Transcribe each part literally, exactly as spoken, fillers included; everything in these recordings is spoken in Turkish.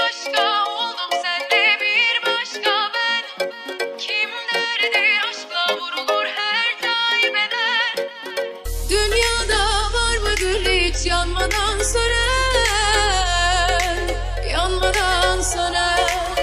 başka oldum senle bir başka ben. Kim derdi aşkla vurulur her daim eder. Dünyada var mıdır hiç yanmadan sönen, yanmadan sönen.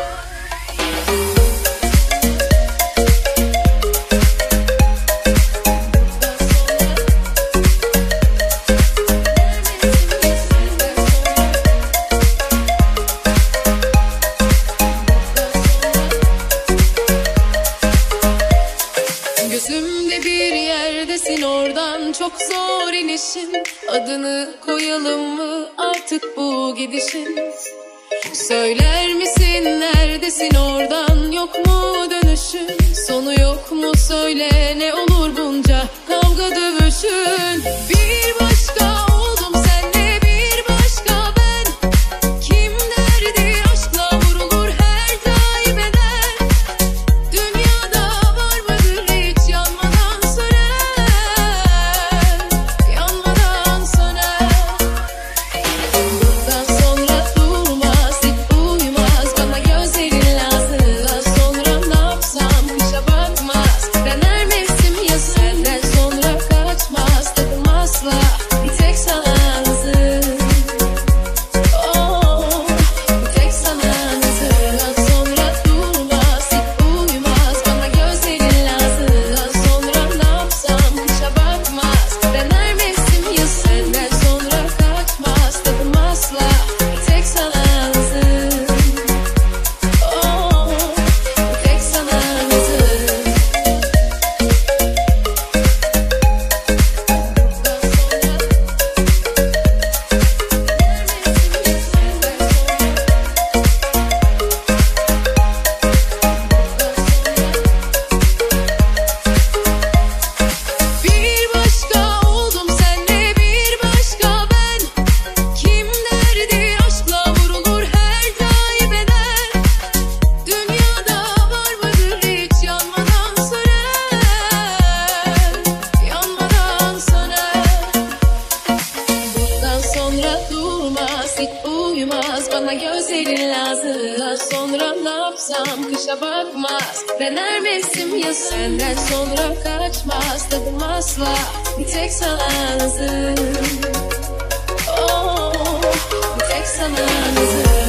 Gözümde bir yerdesin, oradan çok zor inişin. Adını koyalım mı artık bu gidişin? Söyler misin neredesin, oradan yok mu dönüşün? Sonu yok mu söyle, ne olur bunca kavga dövüşün? Bir başka oldum senle bir başka ben. Kim derdi aşkla vurulur her daim eder. Dünyada var mıdır hiç yanmadan sönen, yanmadan sönen. Bundan sonra durmaz, hiç uyumaz, bana gözlerin lazım. Bundan sonra ne yapsam kışa bakmaz, dener mevsim ya senden sonra kaçmaz. Tadım asla bir tek sana lazım. Oh, bir tek sana lazım. Bundan sonra durmaz, hiç uyumaz, bana gözlerin lazım. Bundan sonra ne yapsam kışa bakmaz, dener mevsim ya senden sonra kaçmaz. Tadım asla bir tek sana lazım. Oh, bir tek sana lazım. Bir başka oldum senle bir başka ben. Kim derdi aşkla vurulur her daim eder. Dünyada var mıdır hiç yanmadan sönen, yanmadan sönen. Bundan sonra durmaz, hiç uyumaz, bana gözlerin lazım. Bundan sonra ne yapsam kışa bakmaz, dener mevsim ya senden sonra kaçmaz. Tadım asla bir tek sana lazım. Oh, bir tek sana lazım.